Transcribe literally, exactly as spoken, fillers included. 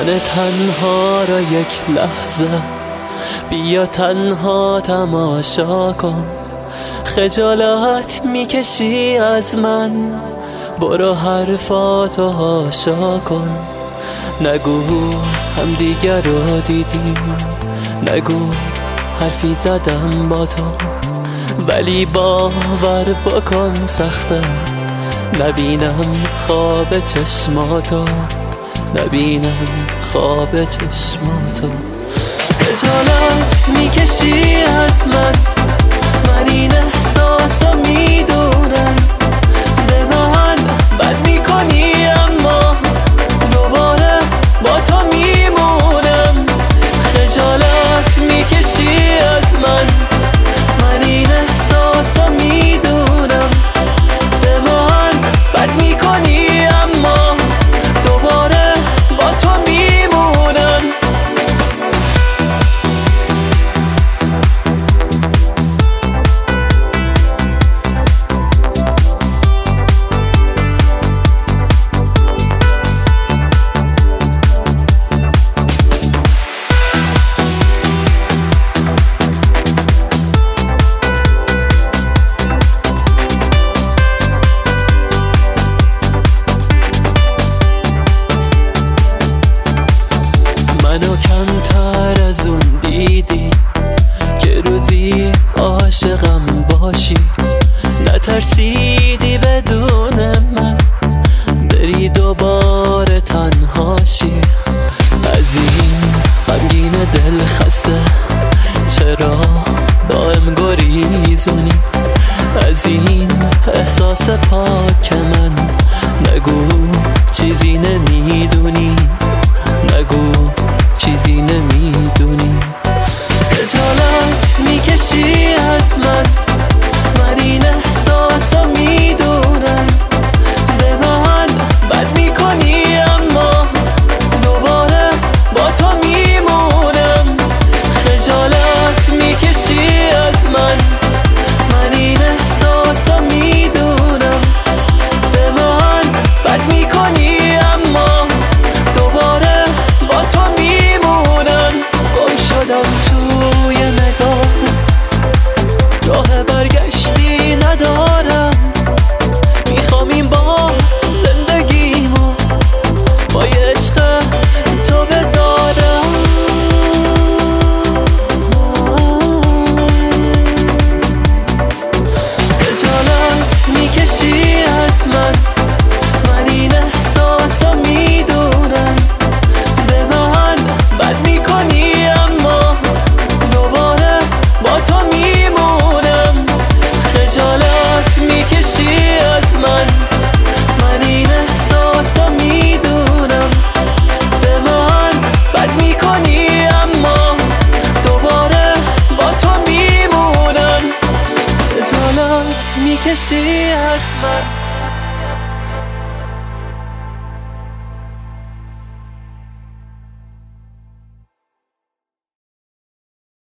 من تنها را یک لحظه بیا تنها تماشا کن. خجالت میکشی از من، برو حرفاتو هاشا کن. نگو هم دیگر رو دیدیم، نگو حرفی زدم با تو، ولی باور بکن سخته نبینم خواب چشماتو، نبینم خواب چشماتو. خجالت میکشی از من، من این احساسو میدونم. به من بد میکنی اما دوباره با تو میمونم. خجالت میکشی از من، من این احساسو میدونم. به من بد میکنی اما دوباره با تو میمونم. منو کمتر از اون دیدی که روزی عاشقم باشی. نترسیدی بدون من بری دوباره تنهاشی. از این غمگین دل خسته چرا دائم گریزونی؟ از این احساس پاک من نگو چیزی نمیدونی، نگو چیزی نمیدونی. خجالت میکشی از من، من این احساسو میدونم. به من بد میکنی اما دوباره با تو میمونم. خجالت میکشی از من، من این احساسو میدونم. به من بد میکنی اما دوباره با تو میمونم. گم شدم توی نگاه، راه برگشتی ندارم. میخوام این با زندگیمو با عشق تو بذارم. خجالت میکشی از من، من این احساسو میدونم. به من بد میکنی اما دوباره با تو میمونم. خجالت میکشی از من، من این احساسو میدونم. به من بد میکنی اما دوباره با تو میمونم. خجالت میکشی از من.